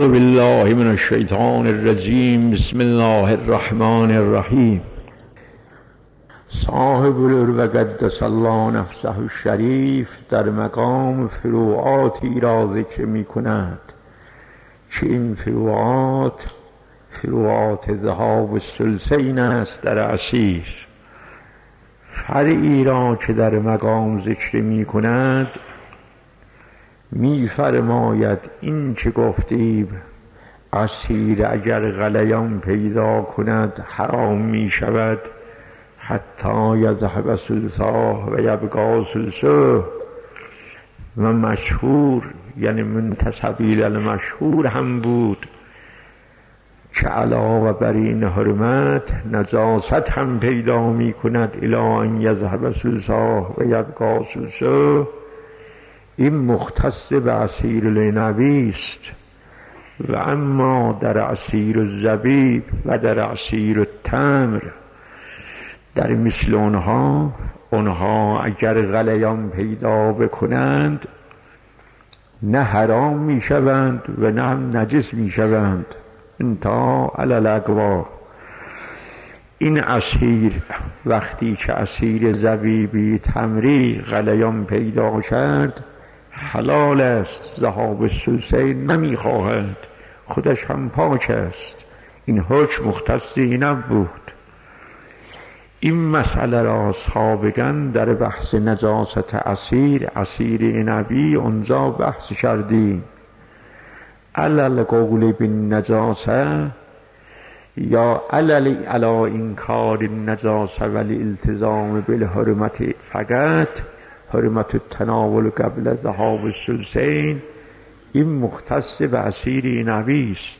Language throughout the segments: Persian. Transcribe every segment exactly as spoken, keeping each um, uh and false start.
بالله من الشیطان الرجیم. بسم الله الرحمن الرحیم. صاحب العروة قدس الله نفسه الشریف در مقام فروعاتی را ذکر می کند که این فروعات فروعات ذهاب الثلثین است در عصیر. فرعی را که در مقام ذکر می کند می فرماید این که گفتیم عصیر اگر غلیان پیدا کند حرام می شود حتی یذهب ثلثاه و یبقی ثلثه. و مشهور یعنی منتسبی المشهور هم بود که علاوه بر این حرمت نجاست هم پیدا می کند الی ان یذهب ثلثاه و یبقی ثلثه. این مختص به عصیر العنبی است. و اما در عصیر الزبیب و در عصیر التمر در مثل آنها آنها اگر غلیان پیدا بکنند نه حرام می شوند و نه هم نجس می شوند انتا علی الاقوا. این عصیر وقتی که عصیر زبیبی تمری غلیان پیدا کرد حلال است، ذهاب الثلثین نمی خواهد، خودش هم پاک است. این حکم مختص اینم بود. این مسئله را سابقا در بحث نجاست عصیر عصیر عنبی اونجا بحث کردیم. علل قول بالنجاسه یا علل علا انکار النجاسه ولی التزام بالحرمت فقط حرمت التناول قبل ذهاب الثلثین. این مختص به عصیر عنبی است.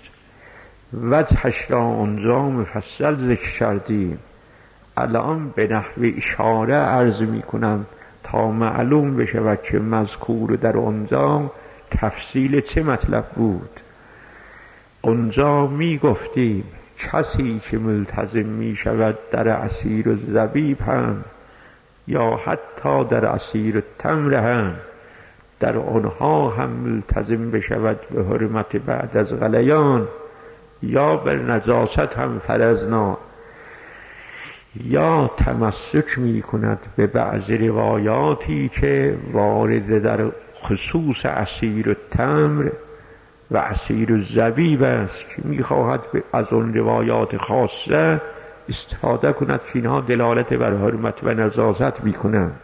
وجهش را آنجا مفصل ذکر کردیم. الان به نحو اشاره عرض می کنم تا معلوم بشه که مذکور در آنجا تفصیل چه مطلب بود. آنجا می گفتیم کسی که ملتزم می شود در عصیر الزبیب هم یا حتی در عصیر التمر هم در آنها هم ملتزم بشود به حرمت بعد از غلیان یا بر نجاست هم فرضنا یا تمسک می کند به بعض روایاتی که وارد در خصوص عصیر التمر و عصیر الزبیب است که می خواهد از آن روایات خاصه استفاده کند که اینها دلالت بر حرمت و نجاست می کنند.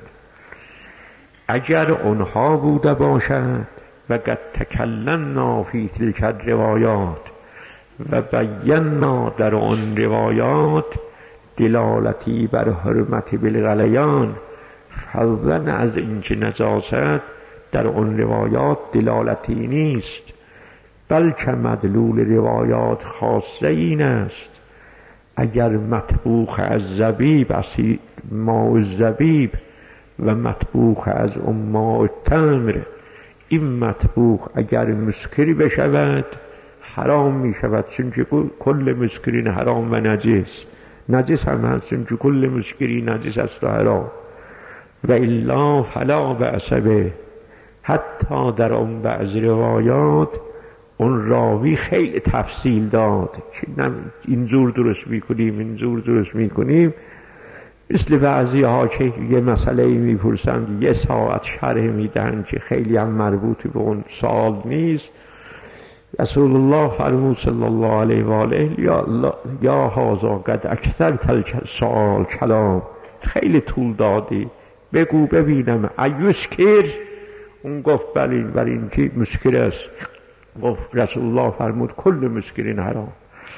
اگر آنها بوده باشد و قد تکلمنا فی تلک الروایات و بینا در آن روایات دلالتی بر حرمت بالغلیان فضلا از اینکه نجاست در آن روایات دلالتی نیست بلکه مدلول روایات خاصه این است اگر مطبوخ از زبیب عصیر ماء الزبیب و مطبوخ از ماء التمر این مطبوخ اگر مسکری بشود حرام می شود چون کل مسکرین حرام و نجس نجس هم هست چون کل مسکری نجس است و حرام و الا فلا بأس به. حتی در اون بعض روایات اون راوی خیلی تفصیل داد که اینجور درست میکنیم اینجور درست میکنیم. مثل بعضی ها که یه مسئله میپرسند یه ساعت شرح میدن که خیلی هم مربوط به اون سوال نیست. رسول الله فرمود صلی الله علیه و آله یا الله یا هذا قد اکثر تلک سوال کلام خیلی طول دادی بگو ببینم ایوسکر. اون گفت بلی بر این که مسکر است. گفت رسول الله فرمود کل مسکرین حرام.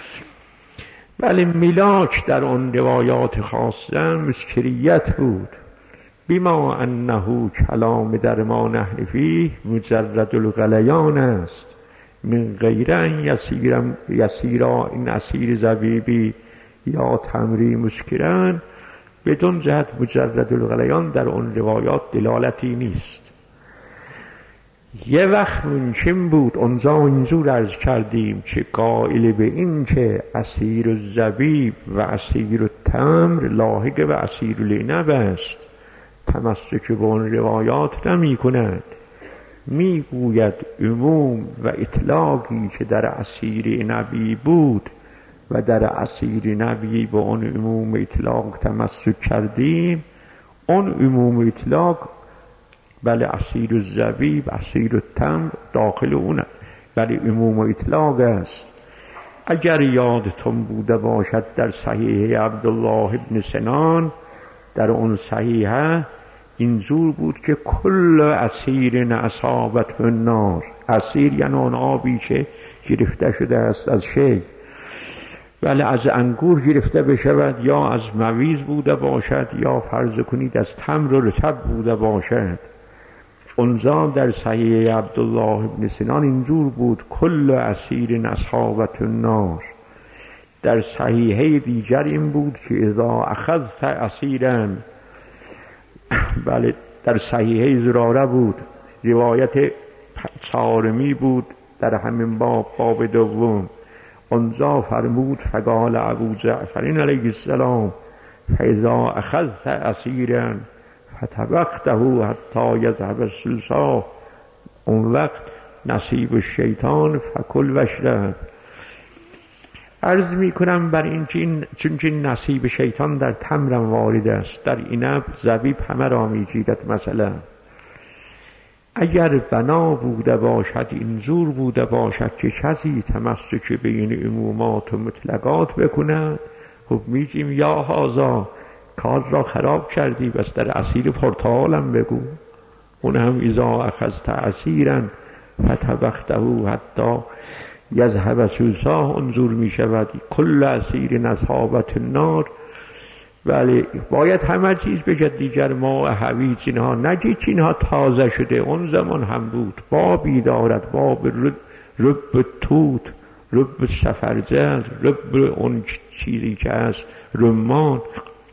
ولی ملاک در آن روایات خاصه مسکریت بود بما انه کلام در ما نحن فیه مجرد الغلیان است من غیر ان یسیرا یسیرا این عصیر زبیبی یا تمری مسکرن بدون جهت مجرد الغلیان در آن روایات دلالتی نیست. یه وقت ممکن بود اونجا اینجور عرض کردیم که قائل به این که عصیر الزبیب و عصیر التمر لاحق به عصیر العنب است تمسک به اون روایات نمی کند میگوید عموم و اطلاقی که در اسیر نبی بود و در اسیر نبی به اون عموم اطلاق تمسک کردیم، اون عموم اطلاق بله اسیر الزبیب، اسیر التمر داخل اونه، ولی عموم اطلاق است. اگر یادتون بوده باشد در صحیح عبدالله ابن سنان، در اون صحیحه اینجور بود که کل اسیر اصابته النار، اسیر یعنی اون آبی که گرفته شده است از شی، ولی از انگور گرفته بشود یا از مویز بوده باشد یا فرض کنید از تمر و رطب بوده باشد. اونجا در صحیح عبدالله ابن سنان اینجور بود کل اسیر اصابته النار. در صحیحه دیگر این بود که اذا اخذت اسیرا، بله در صحیحه زراره بود، روایت چهارمی بود در همین باب، باب دوم. اونجا فرمود فقال ابو جعفر علیه السلام فاذا اخذت اسیرا فتبخته حتی یذهب السلسا، اون وقت نصیب الشیطان فکل واشرب. عرض می کنم بر این چین، چون که نصیب شیطان در تمرم وارد است، در عنب زبیب همه را می گیرد. مثلا اگر بنا بوده باشد، اینجور بوده باشد که کسی تمسک به این عمومات و مطلقات بکنه، خب میگیم یا هازا کار را خراب کردی، بس در اسیر پرتقالم بگو. اون هم اذا اخذت اسیرا فتبخته حتی یذهب سلسا انظور می شود کل اسیر اصابته النار. ولی باید همه چیز بگد دیگر، ما حویج اینها نگید که اینها تازه شده، اون زمان هم بود. بابی دارد، باب رب, رب توت، رب سفرجل، رب اون چیزی که هست رمان،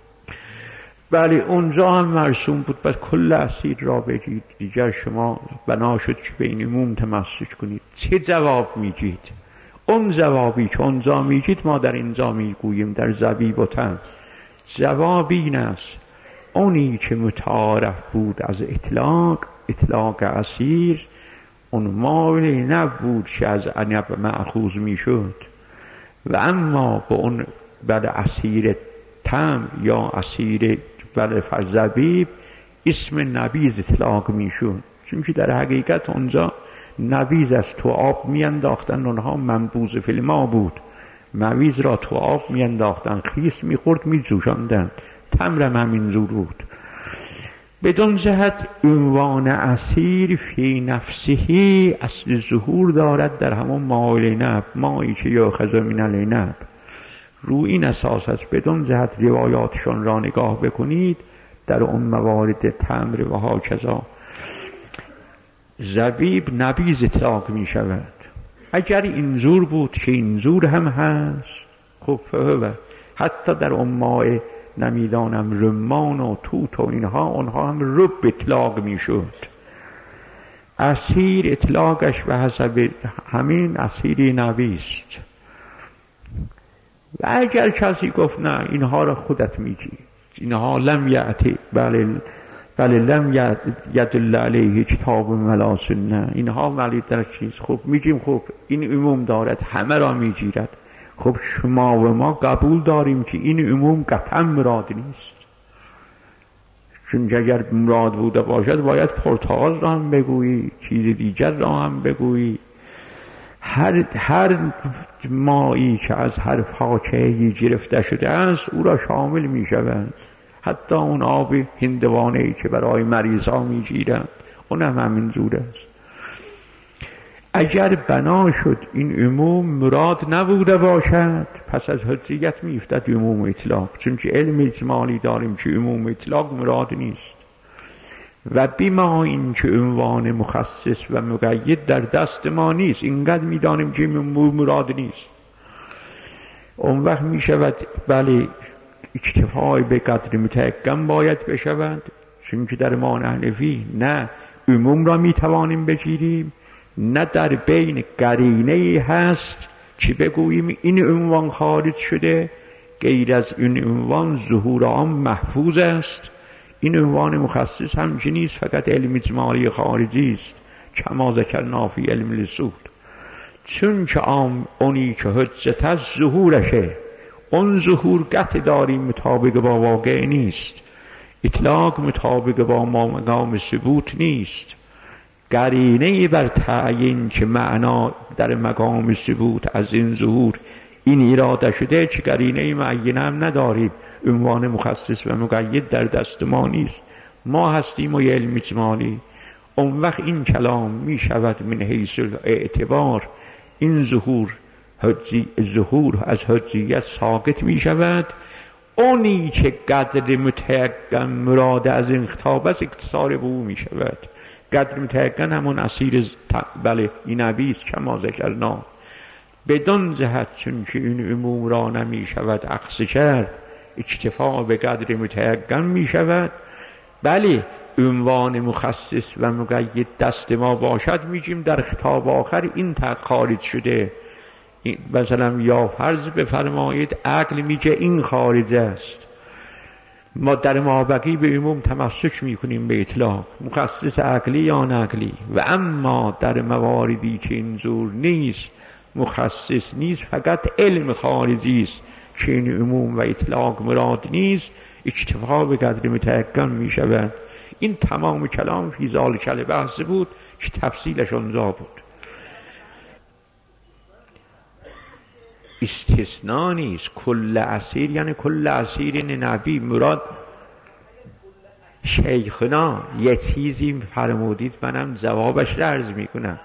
ولی اونجا هم مرسوم بود بس کل اسیر را بگید. دیگر شما بنا شد که به این عموم تمسک کنید. چه جواب میگید؟ اون جوابی که اونجا میگید ما در اینجا میگوییم در زبیب و تمر. جواب این است اونی که متعارف بود از اطلاق، اطلاق اسیر، اون مال نبود که از عنب مأخوذ میشد، و اما به اون بعد اسیر تمر یا اسیر بله زبیب اسم نبیذ اطلاق میشد، چون که در حقیقت اونجا نبیذ از تو آب میانداختن، اونها منبوذ فی الماء بود، مویز را تو آب میانداختن، خیس میخورد میجوشاندن. تمرم همین زور بود. بدون جهت عنوان اسیر فی نفسه اصل ظهور دارد در همون ماء العنب، مایی که یؤخذ من العنب. رو این اساس است. بدون جهت روایاتشان را نگاه بکنید در اون موارد تمر و هاکذا زبیب نبیذ اطلاق می شود. اگر اینجور بود که اینجور هم هست، خب فهوه حتی در اون ماء نمیدانم رمان و توت و اینها، اونها هم رب اطلاق می شد. اسیر اطلاقش به حسب همین اسیر نبیست. و اگر کسی گفت نه اینها را خودت میگی، اینها لم یعتی بله بله لم یدل علیه کتاب ولا سنه، اینها ولی در چیز، خب میگیم خب این عموم دارد همه را میگیرد. خب شما و ما قبول داریم که این عموم قطعا مراد نیست، چون اگر مراد بوده باشد باید پرتقال را هم بگویی، چیز دیگر را هم بگویی. هر هر مایی که از هر فاکهه‌ای گرفته شده است او را شامل می شود. حتی اون آب هندوانه‌ای که برای مریضا می گیرند اون هم همین جور است. اگر بنا شد این عموم مراد نبوده باشد، پس از حجیت می افتد عموم اطلاق، چون که علم اجمالی داریم که عموم اطلاق مراد نیست. و بیما این که عنوان مخصص و مقید در دست ما نیست، اینقدر می دانیم که مراد نیست. اون وقت می شود بله اکتفای به قدر متحکم باید بشود، چون که در ما حنفی نه عموم را می توانیم بگیریم، نه در بین قرینه هست که بگوییم این عنوان خارج شده، غیر از این عنوان ظهور عام محفوظ است. این عنوان مخصص هم نیست، فقط علم اجمالی خارجی است کما ذکرنا فی علم الاصول. چون که آم اونی که حجت از ظهورشه، اون ظهور قطع داریم مطابق با واقع نیست، اطلاق مطابق با مقام ثبوت نیست، قرینه بر تعیین که معنا در مقام ثبوت از این ظهور این اراده شده، چه قرینه معینه هم نداریم. عنوان مخصص و مقید در دست ما نیست، ما هستیم و علم اجمالی. اون وقت این کلام می شود من حیث اعتبار این ظهور حجی ظهور از حجیت ساقط می شود. اونی که قدر متیقن مراد از این خطاب است اکتسار به او می شود. قدر متیقن همون اسیر بله این نبیست کما ذکرنا. بدون جهت چون که این عموم را نمی شود عکس کرد، اکتفا به قدر متیقن می شود. بله عنوان مخصص و مقید دست ما باشد میگیم در خطاب آخر این تق خارج شده. مثلا یا فرض بفرمایید عقل میگه این خارج است، ما در مابقی به عموم تمسک میکنیم به اطلاق مخصص عقلی یا نقلی. و اما در مواردی که این زور نیست، مخصص نیست، فقط علم خارجی است که این عموم و اطلاق مراد نیست، اکتفا به قدر متیقن میشود. این تمام کلام فی ذالک البحث بود که تفصیلش اونجا بود. استثناء نیست. کل اسیر یعنی کل اسیر نبی مراد. شیخنا یه چیزی فرمودید منم جوابش را عرض میکنم.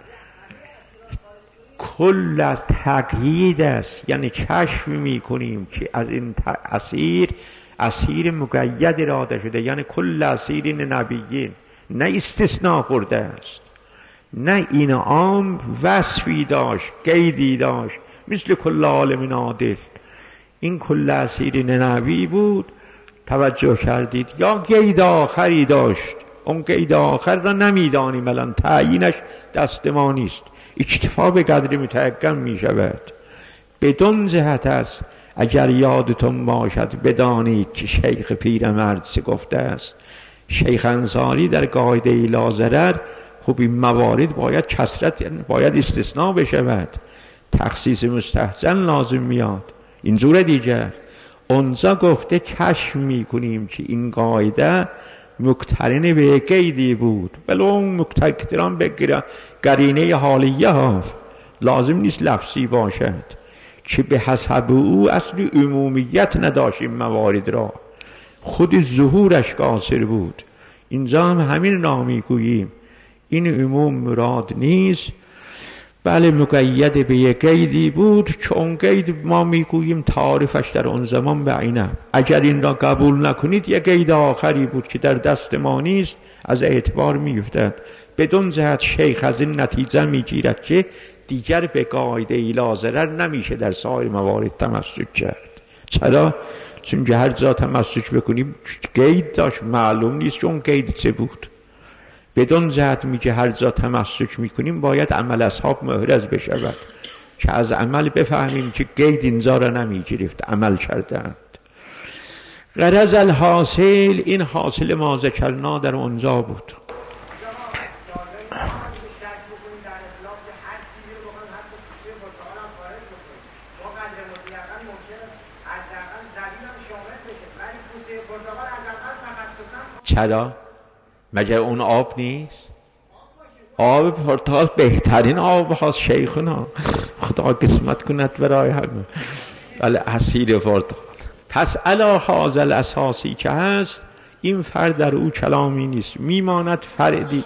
کل از تقیید است، یعنی کشف میکنیم که از این اسیر اسیر مقید اراده شده، یعنی کل اسیر نبیین، نه استثناء خورده است، نه این عام وصفی داشت قیدی داشت مثل کل عالم عادل. این کل اسیر نبی بود، توجه کردید، یا قید آخری داشت، اون قید آخر را نمیدانیم الان، تعیینش دست ما نیست، اکتفا به قدر متیقن می شود. بدون جهت است. اگر یادتون باشد بدانید که شیخ پیرمرد سه گفته است. شیخ انصاری در قاعده لا ضرر، خب این موارد باید کثرت، باید استثناء بشود، تخصیص مستحسن لازم میاد. اینجور دیگر اونجا گفته کشف میکنیم که این قاعده مقترن به قیدی بود، ولی اون مقترن به قرینه حالیه ها، لازم نیست لفظی باشد، که به حسب او اصل عمومیت نداشت. این موارد را خود ظهورش قاصر بود. اینجا هم همین نامی گوییم این عموم مراد نیست، بله مقید به یک قیدی بود که اون قید ما میگوییم تعارفش در اون زمان به عینه. اگر این را قبول نکنید یک قید آخری بود که در دست ما نیست، از اعتبار میفتد. بدون جهت شیخ از این نتیجه میگیرد که دیگر به قاعده لا ضرر نمیشه در سایر موارد تمسک کرد. چرا؟ چون هر جا تمسک بکنیم قید داشت، معلوم نیست که اون قید چه بود. بدون جهت میگه هر جا تمسک میکنیم باید عمل اصحاب محرز بشود که از عمل بفهمیم که قید اینجا را نمیگرفت، عمل کردند. غرض الحاصل، این حاصل ما ذکرنا در اونجا بود. چرا؟ مگر اون آب نیست؟ آب پرتقال بهترین آب هاست شیخنا، خدا قسمت کند برای همه، ولی عصیر پرتقال. پس علا حاصل اساسی که هست، این فرد در او کلامی نیست، میماند فردی.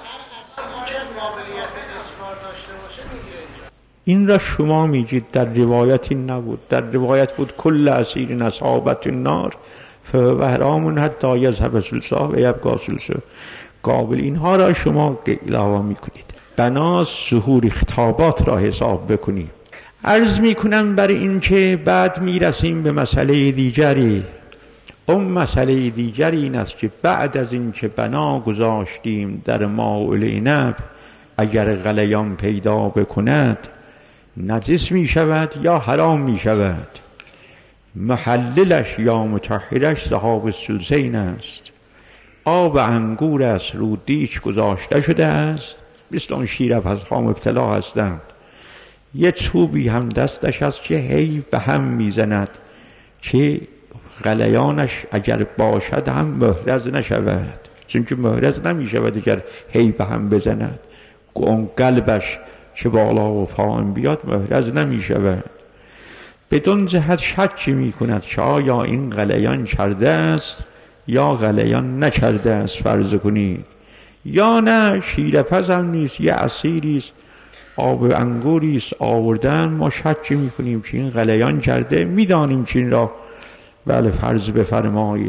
این را شما میگید، در روایتی نبود. در روایت بود کل اسیر نصابت النار فهو حرام حتی یذهب ثلثه و یبقی ثلثه. قابل اینها را شما علاوه میکنید. بناس ظهور خطابات را حساب بکنید. عرض میکنم برای این که بعد میرسیم به مسئله دیگری. اون مسئله دیگری این است که بعد از این که بنا گذاشتیم در ماء العنب، اگر غلیان پیدا بکند نجس می شود یا حرام می شود. محللش یا مطهرش ذهاب الثلثین است. آب انگور است، رو دیگ گذاشته شده است، مثل اون شیرپز ها مبتلا هستند. یه چوبی هم دستش هست که هی به هم میزند که غلیانش اگر باشد هم محرز نشود، چون که محرز نمیشود اگر هی به هم بزند. اون قلبش چه بالا و پایین بیاد محرز نمیشود. بدون جهت شکی میکند که آیا این غلیان کرده است یا غلیان نکرده است فرض کنید، یا نه شیرپز هم نیست، یه عصیری است، آب انگوری است آوردن، ما شکی میکنیم که این غلیان کرده، میدانیم که این را بله فرض بفرمایید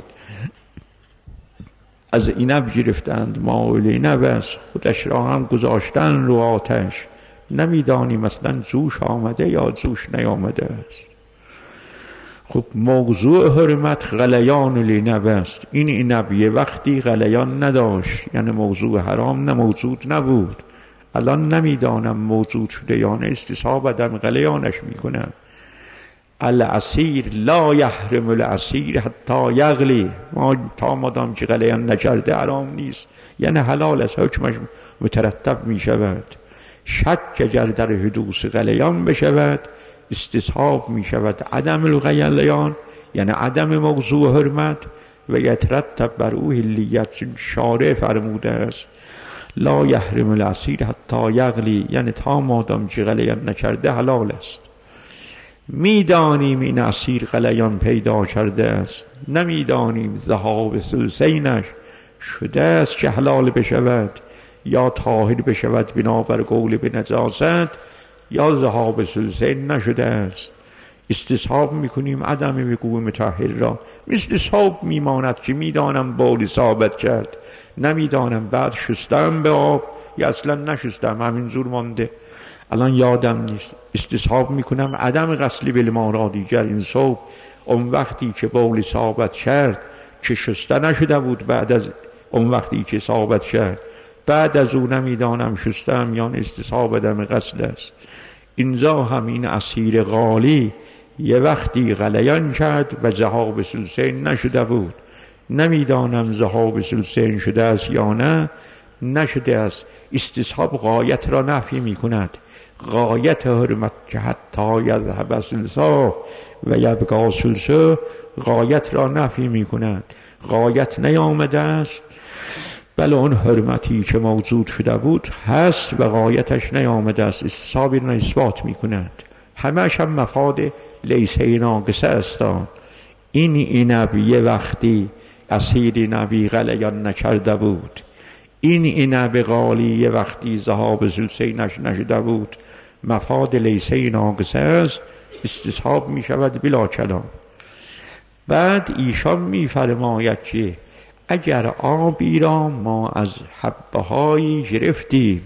از اینب گرفتند، ماول اینب است، خودش را هم گذاشتن رو آتش، نمیدانیم اصلا جوش آمده یا جوش نیامده است. خب موضوع حرمت غلیان الینب است. این اینب یه وقتی غلیان نداشت، یعنی موضوع حرام نه موجود نبود. الان نمیدانم موجود شده یا نه، استصحاب عدم غلیانش میکنم. العصیر لا یحرم العصیر حتی یغلی، ما تا مادام که غلیان نکرده حرام نیست، یعنی حلال است، حکمش مترتب میشود. شک اگر در حدوث غلیان بشود استصحاب میشود عدم الغلیان، یعنی عدم موضوع حرمت، و یترتب بر او حلیت. شارع فرموده است لا یحرم العصیر حتی یغلی، یعنی تا مادام که غلیان نکرده حلال است. میدانیم این عصیر غلیان پیدا کرده است، نمیدانیم ذهاب ثلثینش شده است که حلال بشود یا طاهر بشود بنابر قول به نجاست، یا ذهاب ثلثین نشده است. استصحاب میکنیم عدم وقوع مطهر را. مثل صاب میماند که میدانم بولی ثابت کرد، نمیدانم بعد شستم به آب یا اصلا نشستم همینجور مانده، الان یادم نیست، استصحاب میکنم عدم غسلی بالماء دیگر. این صوب اون وقتی که بولی ثابت کرد که شسته نشده بود، بعد از اون وقتی که ثابت کرد بعد از او نمیدانم شستم یا استصحاب عدم غسل است. اینجا هم این اسیر غالی یه وقتی غلیان کرد و ذهاب ثلثین نشده بود، نمیدانم ذهاب ثلثین شده است یا نه نشده است. استصحاب غایت را نفی میکند. غایت حرمت که حتی یذهب ثلثا و یبقی ثلثا، غایت را نفی میکند. غایت نیامده است، بله اون حرمتی که موجود شده بود هست و غایتش نیامده است. استصحاب را اثبات میکند. همش هم مفاد لیسه ناقصه است. این اینب یه وقتی اسیر نبی غلیان نکرده بود، این اینب غالی یه وقتی ذهاب ثلثینش نشده بود، مفاد لیسه ناقصه است، استصحاب می شود بلا کلام. بعد ایشان می فرماید که اگر آبی را ما از حبه هایی گرفتیم،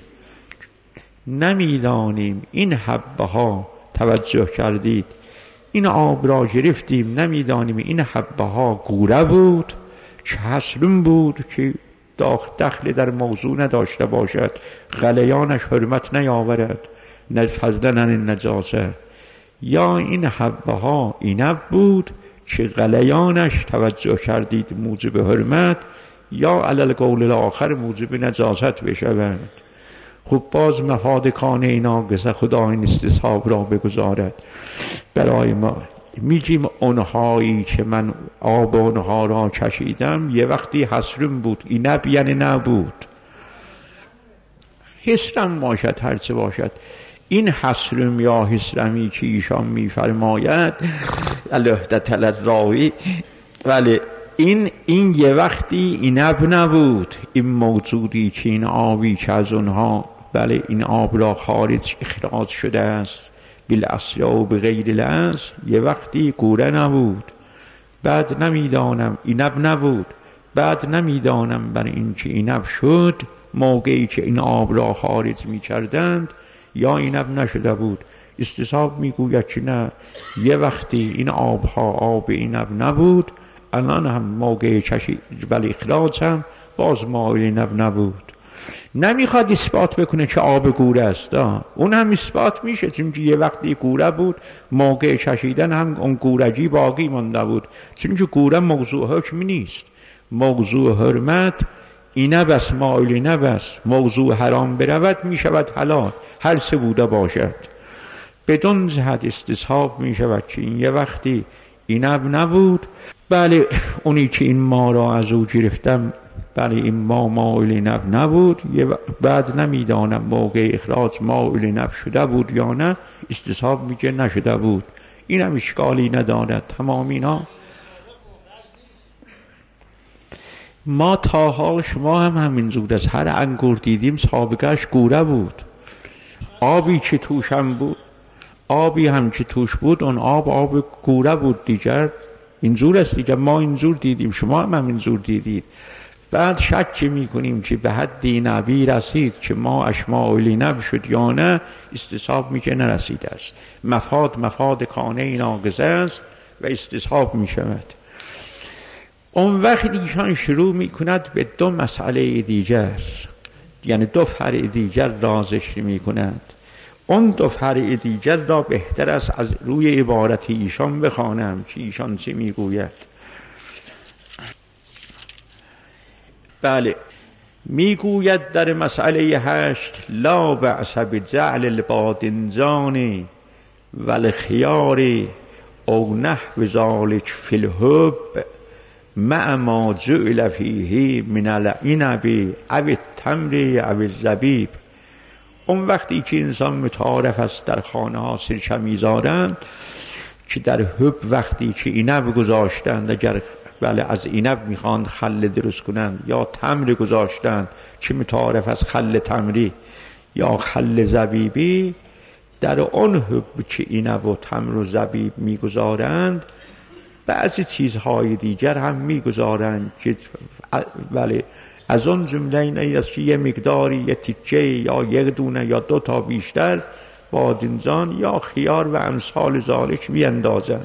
نمیدانیم این حبه ها، توجه کردید، این آب را گرفتیم نمیدانیم این حبه ها گوره بود که حسلون بود که دخل در موضوع نداشته باشد، غلیانش حرمت نیاورد، نه فضلا عن نجاسه، یا این حبه ها اینب بود که غلیانش توجه کردید موجب حرمت، یا علل قول الاخر موجب نجاست بشوند. خب باز مفاد کانه ناقصه خدا این استصحاب را بگذارد برای ما. میگیم اونهایی که من آب اونها را چشیدم یه وقتی حسرم بود، اینب یعنی نبود، حسرم باشد هرچه باشد. این حسرم یا حسرمی که ایشان میفرماید الوحدت الراوی، ولی این این یه وقتی اینب نبود، این موجودی که این آبی که از اونها بله این آب را خارج اخراج شده است بالاصل و بغیر الاصل، یه وقتی گوره نبود، بعد نمیدانم اینب نبود، بعد نمیدانم برای این که اینب شد موقعی که این آب را خارج می کردند یا اینب نشده بود. استصحاب میگوید که نه، یه وقتی این آب ها آب اینب نبود، الان هم موقع چشی بل اخراج هم باز ماء اینب نبود. نمیخواد اثبات بکنه که آب گوره است، اون هم اثبات میشه، چون یه وقتی گوره بود موقع چشیدن هم اون گورگی باقی مانده بود، چون گوره موضوع حکم نیست. موضوع حرمت اینب است مایل اینب است موضوع حرام برود می شود حلال، هر سه بوده باشد. بدون جهت استصحاب می شود که این یه وقتی اینب نبود، بله اونی که این ما را از او گرفتم، بله این ما مایل اینب نبود، بعد نمیدانم موقع اخراج مایل اینب شده بود یا نه، استصحاب میگه نشده بود، این هم اشکالی ندارد. تمام اینا ما تاها شما هم همین زود از هر انگور دیدیم سابقهش گوره بود، آبی که توش هم بود، آبی هم که توش بود اون آب آب گوره بود دیگر، اینجور است دیگر. ما اینجور دیدیم، شما هم همین زور دیدید. بعد شک میکنیم که به حد اینبی رسید که ما اشماعیل اینب شد یا نه، استصحاب میگه نرسیده است. مفاد مفاد کانه ناقضه است و استصحاب میشود. اون وقت ایشان شروع میکند به دو مسئله دیگر، یعنی دو فرع دیگر را ذکر میکند. اون دو فرع دیگر را بهتر است از روی عبارت ایشان بخوانم که ایشان چه میگوید. بله میگوید در مسئله هشت: لا بأس بجعل الباذنجان والخيار او نحو ذلك فی الحب مع ما جعل فیه من العنب او التمر او الزبیب. اون وقتی که انسان متعارف است در خانه ها سرکه میذارند که در حب وقتی که اینب گذاشتند، اگر بله از اینب میخواند خل درست کنند، یا تمر گذاشتند که متعارف از خل تمری یا خل زبیبی، در اون حب که اینب و تمر و زبیب میگذارند بعضی چیزهای دیگر هم میگذارند که بله از اون جمله این است که یه مقداری یه تیکه یا یک دونه یا دو تا بیشتر بادنجان یا خیار و امثال ذالک میاندازند،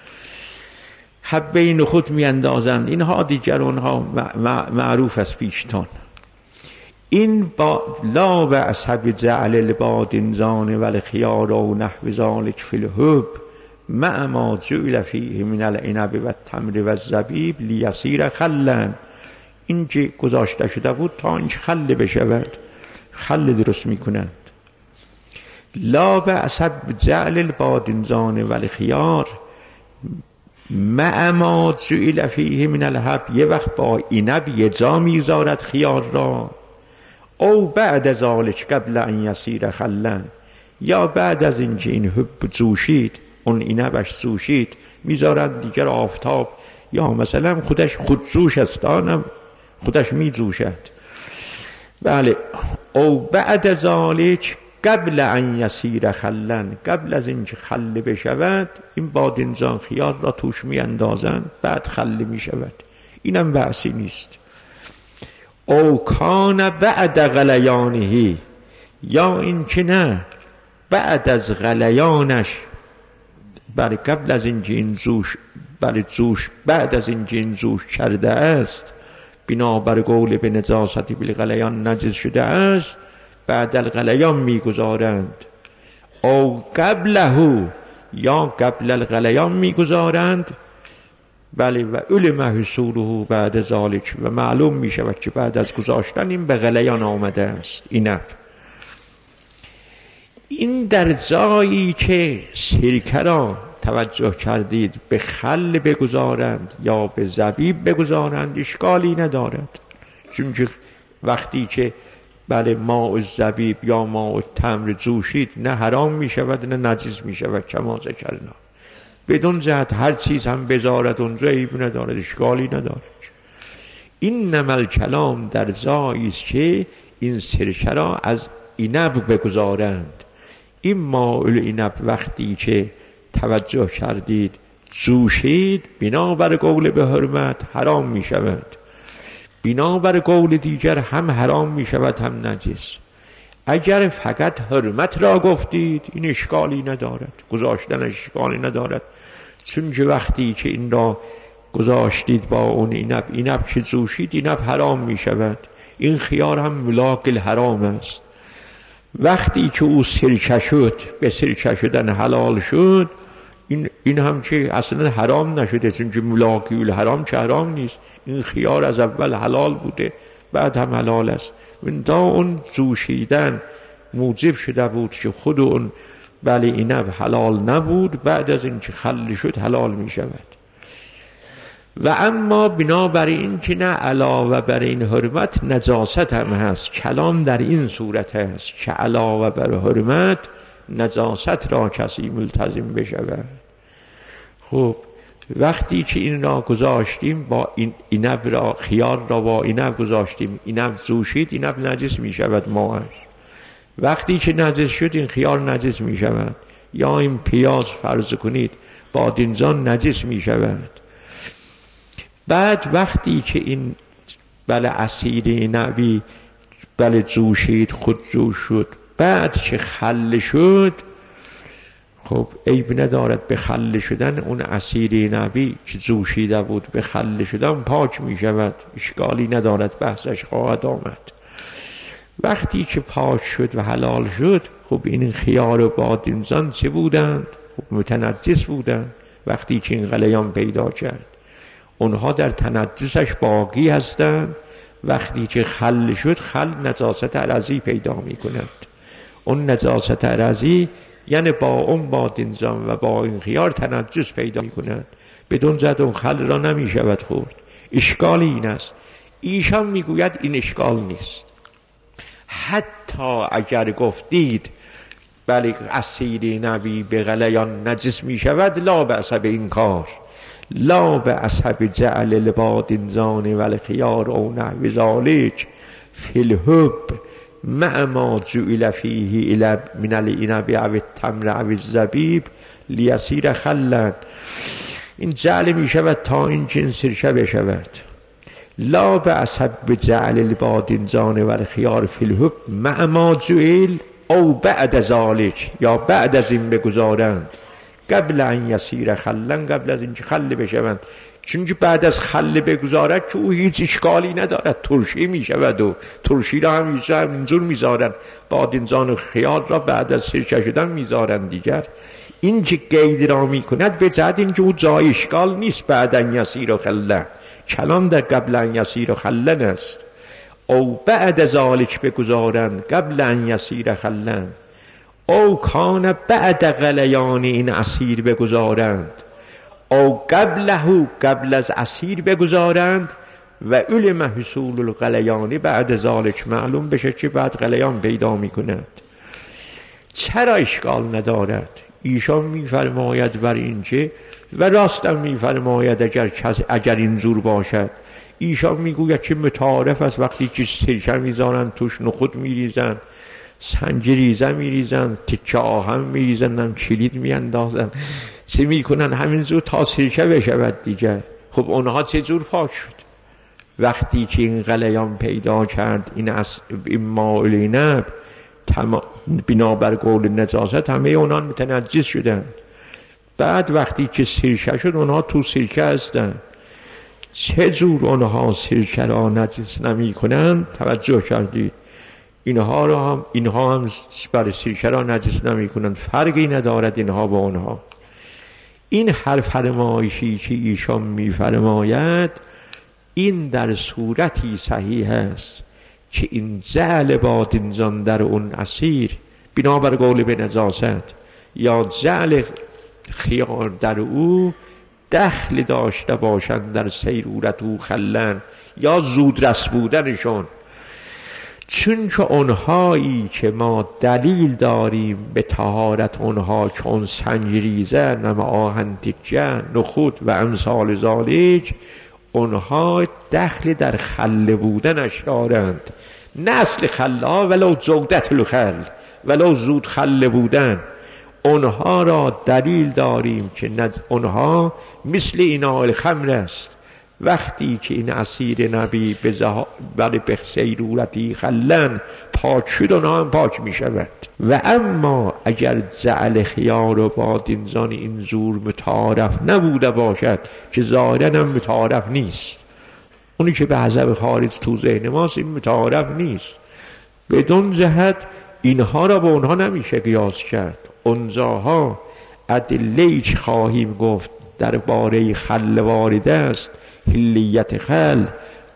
حبه نخود میاندازند. اینها دیگر اونها معروف است پیشتون. این با لا بأس بجعل الباذنجان والخيار و نحو ذلك فی الحب مع ما جعل فیه من العنب و التمر و الزبیب لیصیر خلا. این که گذاشته شده بود تا اینکه خل بشود، خل درست میکنند. لا بأس بجعل الباذنجان والخيار مع ما جعل فیه من الحب، یه وقت با اینب یه جا میذارد خیار را، او بعد ذالک قبل ان یصیر خلا، یا بعد از اینکه این حب جوشید، اون اینبش جوشید میذارد دیگر آفتاب، یا مثلا خودش خود جوش است آنم خودش می جوشد. بله او بعد ذالک قبل ان یصیر خلا، قبل از اینکه خل بشود این بادنجان خیار را توش می اندازند بعد خل می شود، اینم بحثی نیست. او کان بعد غلیانه، یا این که نه بعد از غلیانش، بله قبل از اینکه این جوش بله جوش بعد از اینکه این جوش کرده است، بنابر قول به نجاست بالغلیان نجس شده است، بعد الغلیان میگذارند. او قبله، یا قبل الغلیان میگذارند، بله و علم حصوله بعد ذالک، و معلوم میشود که بعد از گذاشتن این به غلیان آمده است اینب. این در جایی که سرکه را توجه کردید به خل بگذارند یا به زبیب بگذارند اشکالی ندارد، چون وقتی که بله ماء زبیب یا ماء تمر جوشید نه حرام می شود نه نجس می شود کما ذکرنا. بدون جهت هر چیز هم بذارد اونجا عیب ندارد، اشکالی ندارد. این نمل کلام در جایی است که این سرکه را از اینب بگذارند. این ماء اینب وقتی که توجه کردید جوشید، بنابر قول به حرمت حرام می شود، بنابر قول دیگر هم حرام می شود هم نجس. اگر فقط حرمت را گفتید این اشکالی ندارد، گذاشتن اشکالی ندارد، چون که وقتی که این را گذاشتید با اون اینب، اینب که جوشید اینب حرام می شود، این خیار هم ملاک الحرام است. وقتی که او سرکه شد، به سرکه شدن حلال شد، این, این هم که اصلا حرام نشده، چون که ملاکی الحرام چه حرام نیست. این خیار از اول حلال بوده بعد هم حلال است. تا اون جوشیدن موجب شده بود که خود اون بله اینب حلال نبود، بعد از این که خل شد حلال می شود. و اما بنابر این که نه علاوه بر این حرمت نجاست هم هست، کلام در این صورت هست که علاوه بر حرمت نجاست را کسی ملتزم بشود. خب وقتی که این را گذاشتیم با این اینب را خیار را با اینب گذاشتیم، اینب جوشید، اینب نجس می شود ماهش. وقتی که نجس شد این خیار نجس می شود، یا این پیاز فرض کنید بادنجان نجس می شود. بعد وقتی که این بله عصیر اینبی بله جوشید، خود جوش شد، بعد که خل شد، خب عیب ندارد به خل شدن اون عصیر اینبی که جوشیده بود به خل شدن پاک می شود، اشکالی ندارد، بحثش خواهد آمد. وقتی که پاک شد و حلال شد، خب این خیار و بادنجان چه بودند؟ خب متنجس بودند. وقتی که این غلیان پیدا کرد اونها در تنجسش باقی هستند. وقتی که خل شد، خل نجاست عرضی پیدا می کند. اون نجاست عرضی یعنی با اون بادنجان و با این خیار تنجس پیدا می کند، بدون زد اون خل را نمی شود خورد. اشکالی این است. ایشان می گوید این اشکال نیست. حتی اگر گفتید بله عصیر نبی به غلیان نجس می شود، لا بأس به این کار، لا بأس بجعل البادنجان و الخیار او نحو ذلک فی الحب مع ما جعل فیه الی من العنب او التمر او الزبیب لیصیر خلا. این جعل می شود تا این جنس سرکه بشود. لا بأس بجعل البادنجان و الخیار فی الحب مع ما جعل او بعد ذلک، یا بعد از این بگذارند، قبل ان یصیر خلا، قبل از این که خل بشوند. چون بعد از خل بگذارد که او هیچ اشکالی ندارد، ترشی می شود و ترشی را هم اینجور میذارند، بادنجان و خیار را بعد از سرکه شدن میذارند دیگر. این که قید را می کند به جهت این که او جای اشکال نیست. بعد ان یصیر خلا، کلام در قبل ان یصیر خلا است. او بعد ذالک بگذارند قبل ان یصیر خلا، او کان بعد غلیان این عصیر بگذارند، او قبله قبل از عصیر بگذارند، و علم حصول الغلیان بعد ذالک، معلوم بشه که بعد غلیان پیدا می کند. چرا اشکال ندارد؟ ایشان میفرماید بر اینکه، و راستم میفرماید اگر کس اگر این زور باشد، ایشان میگوید که متعارف است وقتی که سرکه میذارن توش نخود میریزن، سنجریزه میریزن، تکه آهن میریزن، هم کلید میاندازن، چه میکنن همینجور تا سرکه بشود دیگر. خب اونها چه جور پاک شد؟ وقتی که این غلیان پیدا کرد، این از این ماء العنب بنابر قول نجاست همه اونها متنجس شدن. بعد وقتی که سرکه شد اونها تو سرکه هستن، چه جور اونها سرکه را نجس نمی کنن؟ توجه کردید؟ اینها را هم اینها هم برای سرکه را نجس نمی کنن، فرقی ندارد اینها با اونها. این هر فرمایشی که ایشان می فرماید این در صورتی صحیح است که این جعل بادنجان در اون عصیر بنابر قول به نجاست، یا جعل خیار در او دخل داشته باشند در سیرورت او خلن، یا زودرس بودنشون. چون که اونهایی که ما دلیل داریم به طهارت اونها، چون سنجریزه، نم آهن تکه، نخود و امثال ذالک، اونها دخل در خل بودنش دارند. نه اصل خلا، ولو زودت الخل، ولو زود خل بودن. اونها را دلیل داریم که اونها مثل ایناء الخمر است. وقتی که این عصیر نبی به زها... ولی به سیرورتی خلن پاک شد، اونها هم پاک می شود. و اما اگر جعل خیار و بادنجان این زور متعارف نبوده باشد، که ظاهراً هم متعارف نیست، اونی که به حسب خارج تو ذهن ماست این متعارف نیست، بدون جهت اینها را به اونها نمیشه قیاس کرد. اونجاها ادله‌ای که خواهیم گفت در باره خل وارده است، حلیت خل،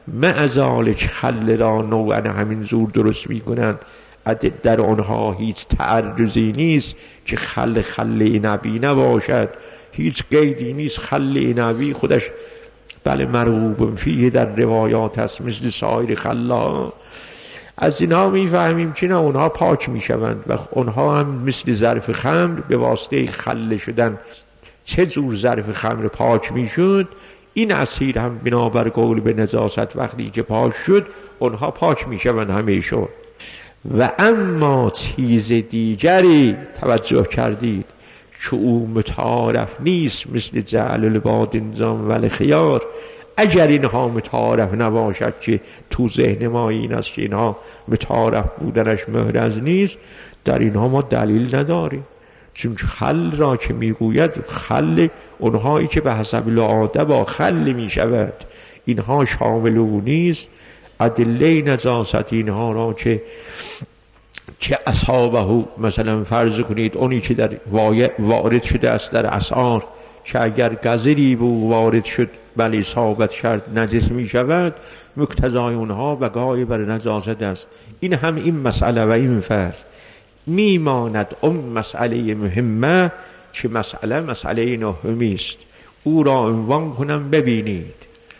معذالک خل را نوعا همین زور درست میکنند. در آنها هیچ تعرضی نیست که خل خل نبی نباشد، هیچ قیدی نیست. خل نبی خودش بله مرغوب فیه در روایات هست مثل سایر خلا. از اینها میفهمیم که نه اونها پاک میشوند و اونها هم مثل ظرف خمر به واسطه خل شدن. چه جور ظرف خمر پاک میشد، این عصیر هم بنابر قول به نجاست وقتی که پاک شد اونها پاک میشوند همیشه. و اما چیز دیگری توجه کردید که او متعارف نیست مثل جعل البادنجان و الخیار. اگر اینها متعارف نباشد که تو ذهن ما این است که اینها متعارف بودنش محرز نیست، در اینها ما دلیل نداریم. چون خل را که میگوید خل اونهایی که به حسب العاده با خل میشود، اینها شامل او نیست. ادله نجاست اینها را که که اصحابه مثلا فرض کنید اونی که در وارد شده است در اسعار که اگر گزری بود وارد شد بلی ثابت شد نجس می شود، مقتضای اونها بقای بر نجاست است. این هم این مسئله و این فرض میماند. اون مسئله مهمه که مسئله مسئله نهمی است، او را عنوان کنم ببینید.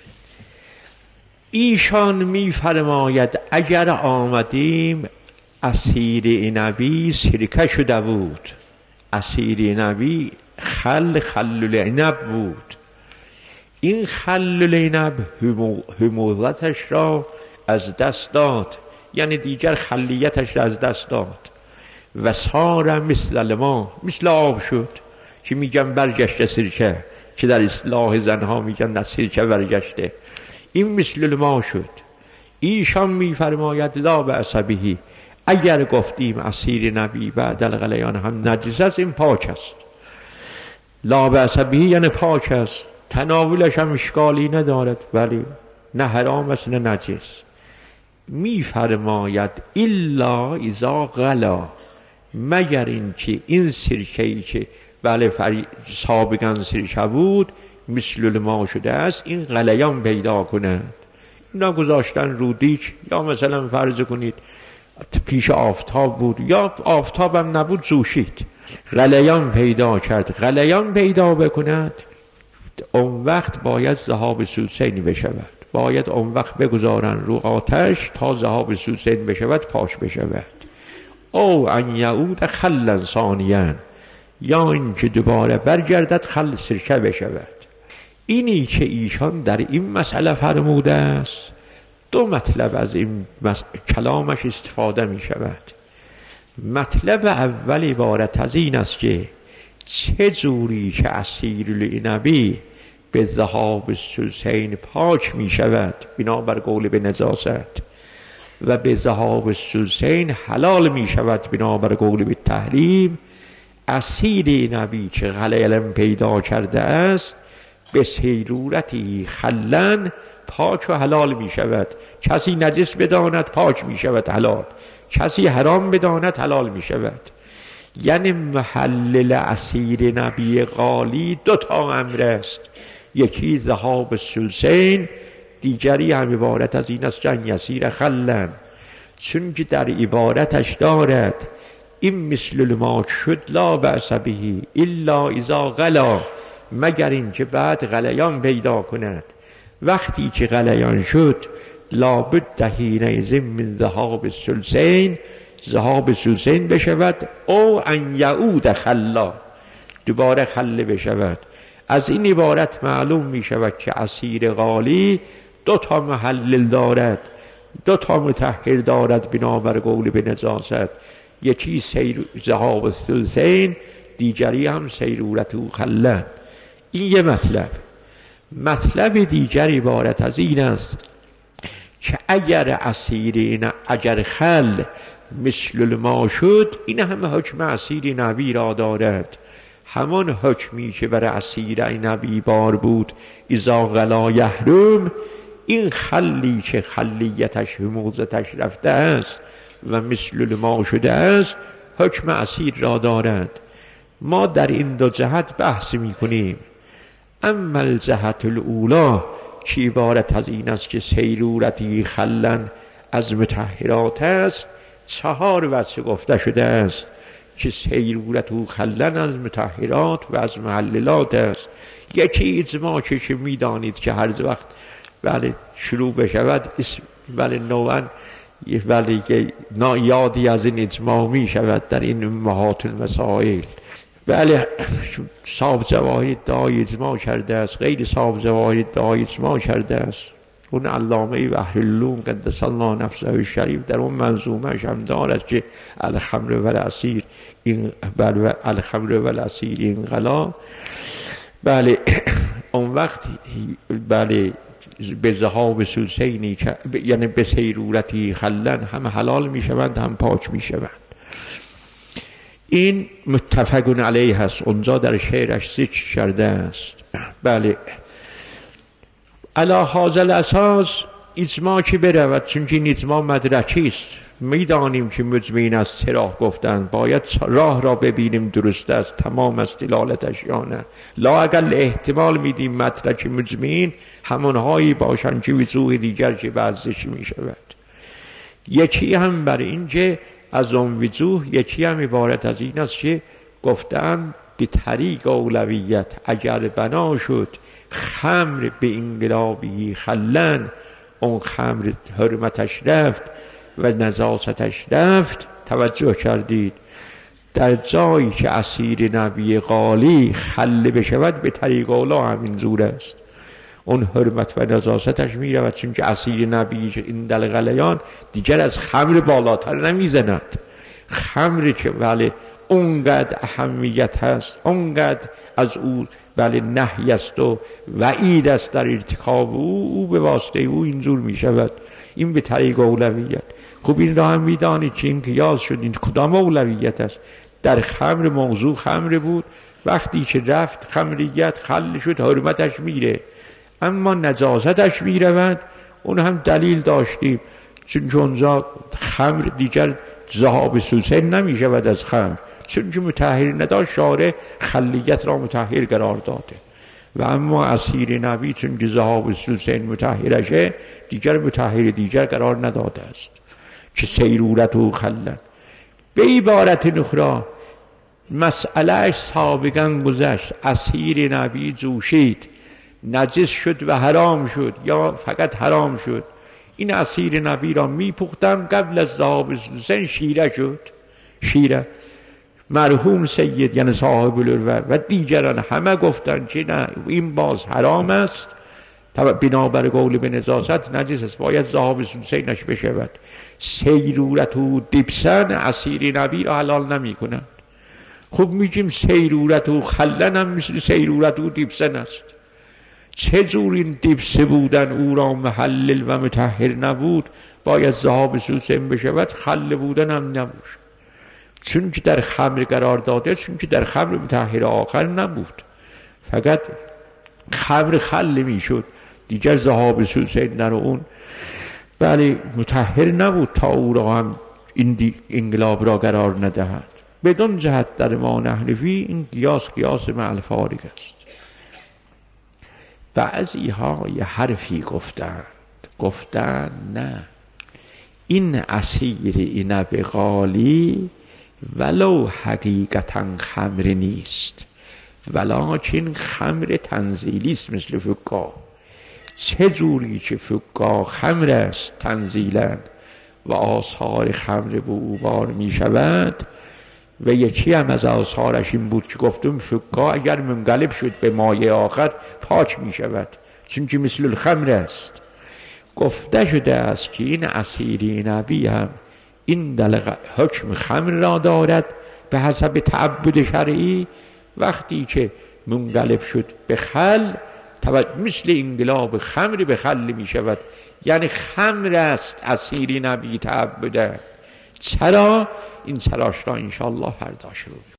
ایشان میفرماید اگر آمدیم عصیر عنبی سرکه شده بود، عصیر عنبی خل خل العنب بود، این خل العنب حموضتش را از دست داد، یعنی دیگر خلیتش را از دست داد. و صار مثل الماء، مثل آب شد که میگن برگشته سرکه، که در اصطلاح زنها میگن نه سرکه برگشته، این مثل الماء شد. ایشان میفرماید لا بأس به، اگر گفتیم عصیر نبی بعد الغلیان هم نجس است این پاک است. لا بأس به یعنی پاک است، تناولش هم اشکالی ندارد، ولی نه حرام است نه نجس. میفرماید الا اذا غلا، مگر این که این سرکه‌ای که بله سابقا سرکه بود مثل الماء شده است این غلیان پیدا کنند. اینا گذاشتن رو دیگ، یا مثلا فرض کنید پیش آفتاب بود یا آفتاب هم نبود جوشید، غلیان پیدا کرد. غلیان پیدا بکند اون وقت باید ذهاب سوسین بشود، باید اون وقت بگذارن رو آتش تا ذهاب سوسین بشود پاش بشود. او ان یعود خلا ثانیا، یا این که دوباره برگردد خل سرکه بشود. اینی که ایشان در این مسئله فرموده است، دو مطلب از این مس... کلامش استفاده می شود. مطلب اول عبارت از این است که چه جوری که عصیر العنبی به ذهاب سوسین پاک می شود بنابر قول به نجاست و به ذهاب سوسین حلال می شود بنابر قول به تحریم، عصیر عنبی که غلیان پیدا کرده است به سیرورتی خلن پاک و حلال می شود. کسی نجس بداند پاک می شود حلال، کسی حرام بداند حلال می شود. یعنی محلل عصیر نبی غالی دو تا امر است، یکی ذهاب سوسین، دیگری هم عبارت از این است جن یسیر خلن، چون که در عبارتش دارد این مثل الماء شد لا بأس به الا اذا غلا، مگر این که بعد غلیان پیدا کند. وقتی که غلیان شد لابد حینئذ من ذهاب سوسین، ذهاب سوسین بشود، او ان یعود خلا، دوباره خله بشود. از این عبارت معلوم می شود که عصیر غالی دو تا محلل دارد، دو تا مطهر دارد بنابر قول به نجاست، یکی سیر ذهاب سوسین، دیگری هم سیرورت او خلن. این یه مطلب. مطلب دیگر عبارت از این است که اگر عصیر اگر خل مثل الماء شد، این همه حکم عصیر نبی را دارد، همان حکمی که بر عصیر نبی بار بود اذا غلا یحرم. این خلی که خلیتش حموضتش رفته است و مثل الماء شده است حکم عصیر را دارد. ما در این دو جهت بحث می کنیم. اما الجهت الاولا، که عبارت از این است که سیرورتی خلن از مطهرات است، چهار وجه گفته شده است که سیرورت او خلن از مطهرات و از محللات است. یکی اجماع که میدانید که هر وقت بله شروع بشود بله نوعا بله یادی از این اجماع می شود در این امهات المسائل. بله صاحب جواهر ادعای اجماع کرده است، غیر صاحب جواهر ادعای اجماع کرده است. اون علامه بحر اللوم قدس الله نفسه الشریف در اون منظومه‌اش هم دارد که الخمر و العصیر این بله الخمر و العصیر انقلا بله اون وقت بله به ذهاب سلسینی یعنی به سیرورتی خلن هم حلال می شوند هم پاک می شوند. این متفق علیه هست، اونجا در شعرش ذکر کرده است. بله علی هذا الاساس اجماع که برود، چون این اجماع مدرکی است. میدانیم که مجمعین از سه راه گفتند، باید راه را ببینیم درست است، تمام است دلالتش یا نه. لااقل احتمال میدیم مدرک مجمعین همونهایی باشند که وضوح دیگر که بعضش می شود. یکی هم بر این که از اون وضوح یکی هم عبارت از این است که گفتند به طریق اولویت اگر بنا شد خمر به انقلابی خلن، اون خمر حرمتش رفت و نجاستش رفت. توجه کردید در جایی که اسیر نبی غالی خله بشود به طریق اولا همین زور است، اون حرمت و نجاستش می رود، چون که اسیر نبی این دل غلیان دیگر از خمر بالاتر نمی زند. خمر که ولی اونقدر اهمیت هست، اونقدر از او بله نهی است و وعید است در ارتکاب او، او به واسطه او اینجور می شود. این به طریق اولویت. خب این را هم می دانید که این قیاس شد. این کدام اولویت است؟ در خمر موضوع خمر بود، وقتی که رفت خمریت خل شد حرمتش میره، اما نجاستش میرود. اون هم دلیل داشتیم، چون اونجا خمر دیگر ذهاب سلسین نمی شود از خمر، چون که مطهر نداشت شارع خلیت را مطهر قرار داده. و اما اسیر نبی چون که ذهاب سلسین مطهرشه دیگر مطهر دیگر قرار نداده است که سیرورت و خلن. به عبارت نخرا مسئله سابقا گذشت، اسیر نبی جوشید نجس شد و حرام شد یا فقط حرام شد، این اسیر نبی را میپختن قبل از ذهاب سلسین شیره شد. شیره مرحوم سید یعنی صاحب العروه و دیگران همه گفتن که نه این باز حرام است، بنابر قول به نجاست نجس است، باید ذهاب سلسینش بشود. سیرورت و دیبسن اسیر نبی را حلال نمی کنند. خب میگیم سیرورت و خلن هم مثل سیرورت و دیبسن است. چه جور این دیبسه بودن او را محلل و مطهر نبود باید ذهاب سلسین بشود، خل بودن هم نبود، چون که در خمر قرار داده، چون که در خمر مطهر آخر نبود، فقط خمر خل می شد، دیگر ذهاب سلسین در اون بله مطهر نبود تا او را هم این انقلاب را قرار ندهد. بدون جهت در ما نحنفی این قیاس قیاس مع الفارق است. بعضی ها یه حرفی گفتند گفتند نه این اسیر اینب غالی ولو حقیقتا خمر نیست ولکن خمر تنزیلی است مثل فقها. چه جوری که فقها خمر است تنزیلا و آثار خمر به او بار می شود، و یکی هم از آثارش این بود که گفتم فقها اگر منقلب شد به مایه آخر پاک می شود، چون که مثل الخمر است. گفته شده است که این اسیر نبی هم این دلق حکم خمر را دارد به حسب تعبد شرعی. وقتی که منقلب شد به خل مثل انقلاب خمر به خل می شود، یعنی خمر است اسیر نبی تعبده. چرا؟ این چراش را انشاءالله فردا شروع